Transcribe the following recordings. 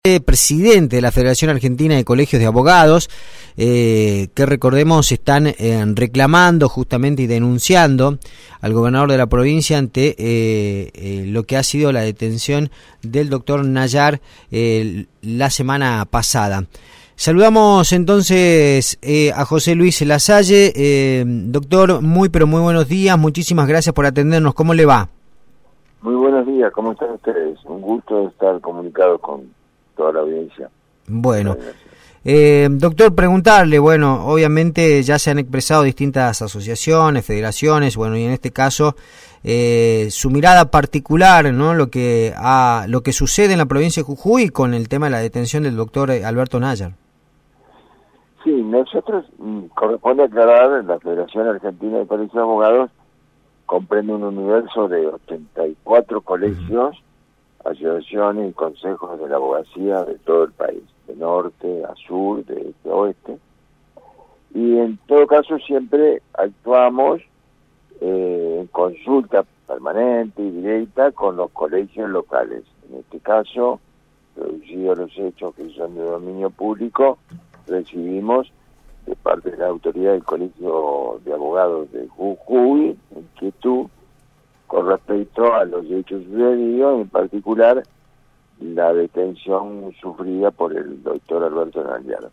Presidente de la Federación Argentina de Colegios de Abogados, que recordemos están reclamando justamente y denunciando al gobernador de la provincia ante lo que ha sido la detención del doctor Nayar la semana pasada. Saludamos entonces a José Luis Lasalle. Doctor, muy buenos días, muchísimas gracias por atendernos. ¿Cómo le va? Muy buenos días, ¿cómo están ustedes? Un gusto estar comunicado con toda la audiencia. Bueno, doctor, preguntarle, bueno, obviamente ya se han expresado distintas asociaciones, federaciones, bueno, y en este caso su mirada particular, ¿no? Lo que sucede en la provincia de Jujuy con el tema de la detención del doctor Alberto Nayar. Sí, nosotros corresponde aclarar, la Federación Argentina de Colegios de Abogados comprende un universo de 84 colegios, asociaciones y consejos de la abogacía de todo el país, de norte a sur, de este a oeste, y en todo caso siempre actuamos en consulta permanente y directa con los colegios locales. En este caso, reducidos los hechos que son de dominio público, recibimos de parte de la autoridad del Colegio de Abogados de Jujuy inquietud con respecto a los hechos sucedidos, en particular la detención sufrida por el doctor Alberto Nayar.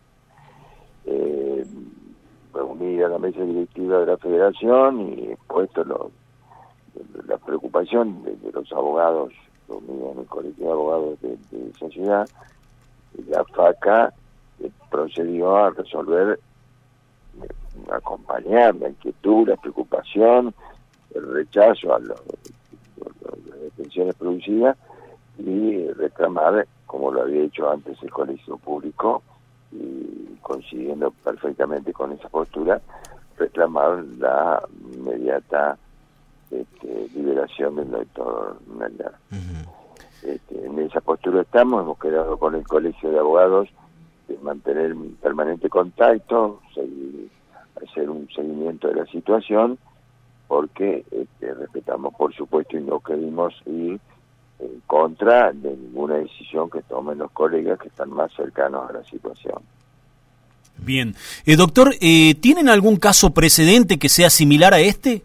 Reunida la mesa directiva de la federación y expuesto la preocupación de los abogados reunidos en el Colegio de Abogados de esa ciudad, la FACA procedió a resolver, acompañar la inquietud, la preocupación, el rechazo a las detenciones producidas y reclamar, como lo había hecho antes el colegio público, y coincidiendo perfectamente con esa postura, reclamar la inmediata liberación del doctor Nayar. En esa postura estamos, hemos quedado con el Colegio de Abogados de mantener permanente contacto, hacer un seguimiento de la situación, porque respetamos, por supuesto, y no queremos ir en contra de ninguna decisión que tomen los colegas que están más cercanos a la situación. Bien. Doctor, ¿tienen algún caso precedente que sea similar a este?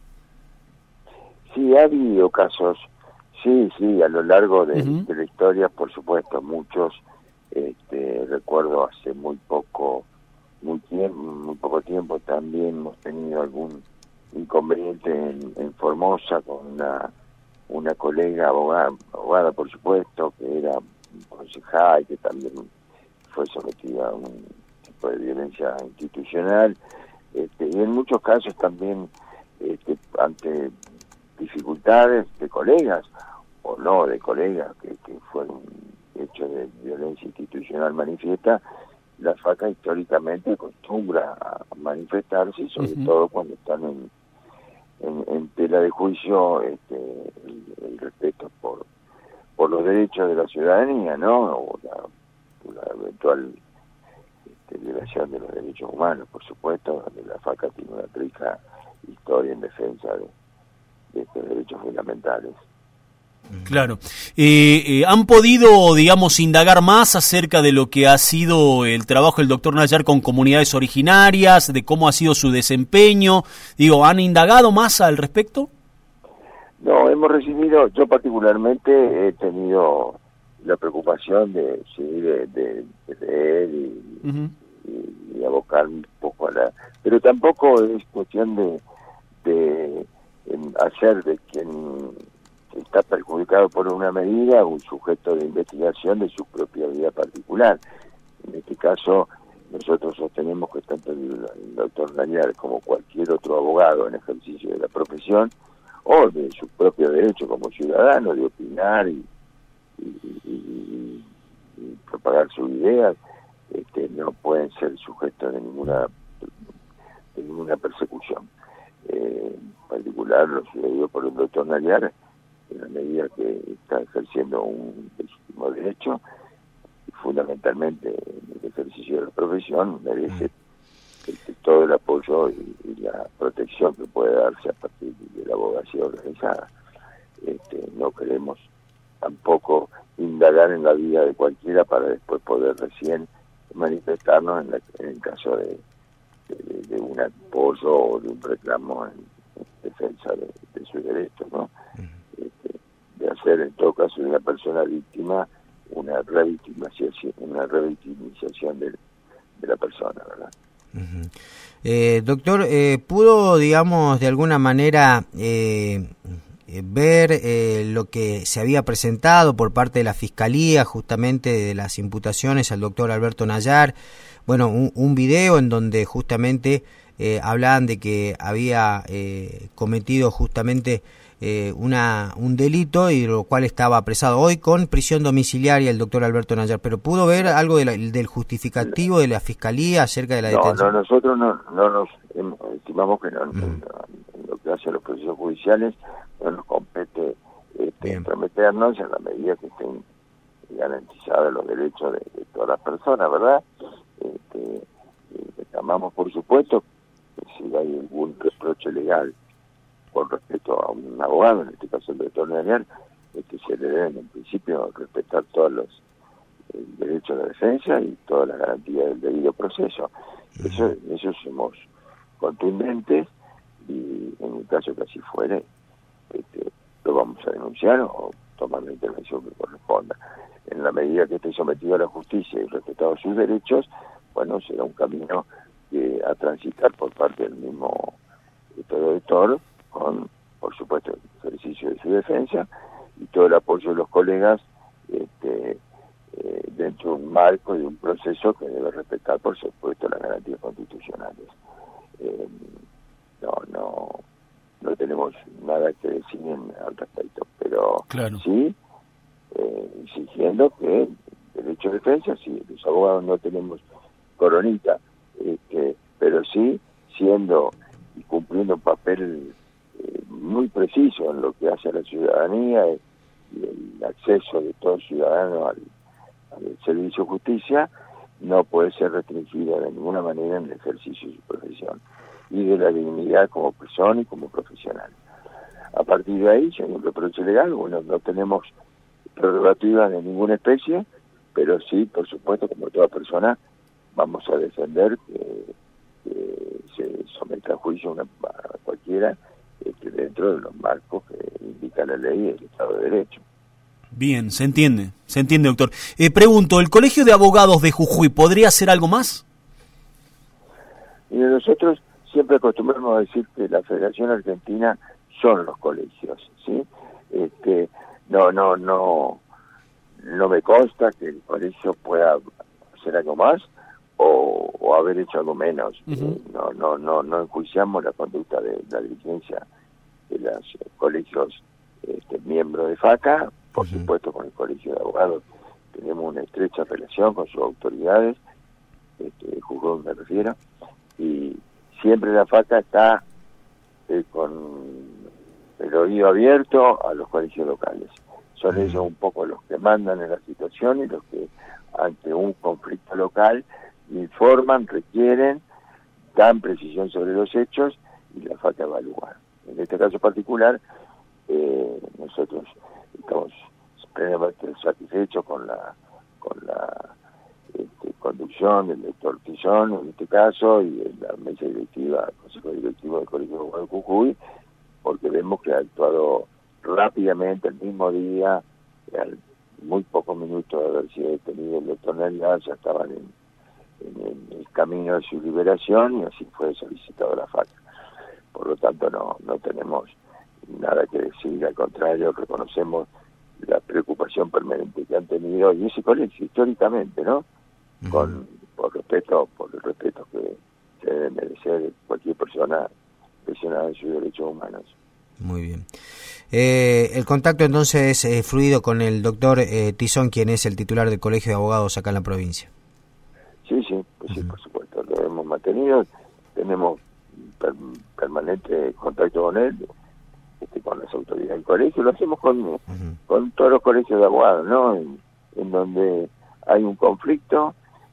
Sí, ha habido casos, sí, a lo largo de la historia, por supuesto, muchos. Recuerdo hace muy poco tiempo también hemos tenido algún inconveniente en Formosa con una colega abogada, por supuesto, que era concejal, que también fue sometida a un tipo de violencia institucional, y en muchos casos también ante dificultades de colegas o no de colegas que fueron hechos de violencia institucional manifiesta, la FACA históricamente acostumbra a manifestarse, sobre todo cuando están en tela de juicio el respeto por los derechos de la ciudadanía, ¿no? O la eventual violación de los derechos humanos, por supuesto, donde la FACA tiene una rica historia en defensa de estos derechos fundamentales. Claro. ¿Han podido, digamos, indagar más acerca de lo que ha sido el trabajo del doctor Nayar con comunidades originarias, de cómo ha sido su desempeño? Digo, ¿han indagado más al respecto? No, hemos recibido, yo particularmente he tenido la preocupación de leer y abocar un poco a pero tampoco es cuestión de hacer de quien está perjudicado por una medida un sujeto de investigación de su propia vida particular. En este caso, nosotros sostenemos que tanto el doctor Nayar como cualquier otro abogado en ejercicio de la profesión o de su propio derecho como ciudadano de opinar y propagar sus ideas, no pueden ser sujetos de ninguna persecución. En particular, lo sucedido por el doctor Nayar, en la medida que está ejerciendo un legítimo derecho, y fundamentalmente en el ejercicio de la profesión, merece todo el apoyo y la protección que puede darse a partir de la abogacía organizada. No queremos tampoco indagar en la vida de cualquiera para después poder recién manifestarnos en el caso de un apoyo o de un reclamo en defensa de sus derechos, ¿no? De hacer en todo caso de una persona víctima una revictimización de la persona, ¿verdad? Doctor, ¿pudo, digamos, de alguna manera ver lo que se había presentado por parte de la Fiscalía, justamente de las imputaciones al doctor Alberto Nayar? Bueno, un video en donde justamente hablaban de que había cometido justamente un delito y lo cual estaba apresado hoy con prisión domiciliaria el doctor Alberto Nayar, pero ¿pudo ver algo del justificativo de la Fiscalía acerca de la detención? No, nosotros no nos estimamos que en lo que hace a los procesos judiciales no nos compete comprometernos en la medida que estén garantizados los derechos de todas las personas, ¿verdad? Reclamamos, por supuesto, que si hay algún reproche legal con respecto a un abogado, en este caso el doctor Nayar, se le deben en principio respetar todos los derechos de defensa y todas las garantías del debido proceso. Eso somos contundentes y en el caso que así fuere, lo vamos a denunciar o tomar la intervención que corresponda. En la medida que esté sometido a la justicia y respetado sus derechos, bueno, será un camino a transitar por parte del mismo doctor, con, por supuesto, el ejercicio de su defensa y todo el apoyo de los colegas dentro de un marco y de un proceso que debe respetar, por supuesto, las garantías constitucionales. No tenemos nada que decir al respecto, pero claro, sí exigiendo que el derecho de defensa, si los abogados no tenemos coronita, pero sí siendo y cumpliendo un papel muy preciso en lo que hace a la ciudadanía y el acceso de todo ciudadano al servicio de justicia, no puede ser restringido de ninguna manera en el ejercicio de su profesión y de la dignidad como persona y como profesional. A partir de ahí, si hay un reproche legal, bueno, no tenemos prerrogativas de ninguna especie, pero sí, por supuesto, como toda persona, vamos a defender que se someta a juicio a cualquiera dentro de los marcos que indica la ley y el Estado de Derecho. Bien, se entiende, doctor. Pregunto, ¿el Colegio de Abogados de Jujuy podría hacer algo más? Y nosotros siempre acostumbramos a decir que la Federación Argentina son los colegios, ¿sí? No me consta que el colegio pueda hacer algo más o haber hecho algo menos. Uh-huh. No enjuiciamos la conducta de la dirigencia de los colegios miembros de FACA. Por uh-huh. supuesto, con el Colegio de Abogados tenemos una estrecha relación con sus autoridades, Jujuy me refiero, y siempre la FACA está con el oído abierto a los colegios locales. Son ellos un poco los que mandan en la situación y los que ante un conflicto local informan, requieren, dan precisión sobre los hechos y la FACA evalúa. En este caso particular, nosotros estamos plenamente satisfechos con la conducción del doctor Tizón en este caso y en la mesa directiva, consejo directivo del Colegio de Abogados de Jujuy, porque vemos que ha actuado rápidamente el mismo día, al muy pocos minutos de haber sido detenido el doctor Nayar, ya estaban en el camino de su liberación y así fue solicitado la FACA. Por lo tanto no tenemos nada que decir, al contrario, reconocemos la preocupación permanente que han tenido y ese colegio históricamente, ¿no? Uh-huh. Por el respeto que se debe merecer cualquier persona presionada en sus derechos humanos. Muy bien. El contacto entonces es fluido con el doctor Tizón, quien es el titular del Colegio de Abogados acá en la provincia. Sí, por supuesto, lo hemos mantenido, tenemos permanente contacto con él, con las autoridades del colegio, lo hacemos con todos los colegios de abogados, ¿no? En donde hay un conflicto,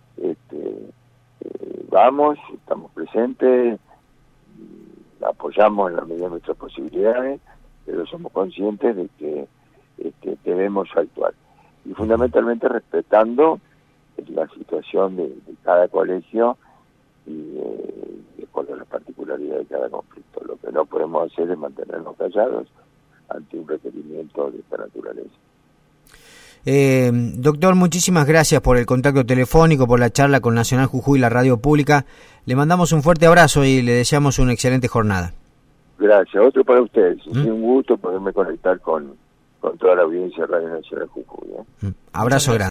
estamos presentes, apoyamos en la medida de nuestras posibilidades, pero somos conscientes de que debemos actuar. y fundamentalmente respetando la situación de cada colegio y de acuerdo a las particularidades de cada conflicto. Lo que no podemos hacer es mantenernos callados ante un requerimiento de esta naturaleza. Doctor, muchísimas gracias por el contacto telefónico, por la charla con Nacional Jujuy y la radio pública. Le mandamos un fuerte abrazo y le deseamos una excelente jornada. Gracias, otro para ustedes. Es un gusto poderme conectar con toda la audiencia de Radio Nacional Jujuy. Abrazo grande.